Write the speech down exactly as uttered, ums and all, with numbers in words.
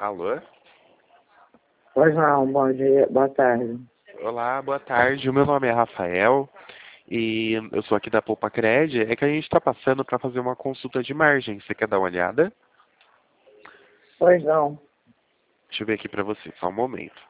Alô? Pois não, bom dia, boa tarde. Olá, boa tarde. O meu nome é Rafael e eu sou aqui da Poupa Cred. É que a gente está passando para fazer uma consulta de margem. Você quer dar uma olhada? Pois não. Deixa eu ver aqui para você, só um momento.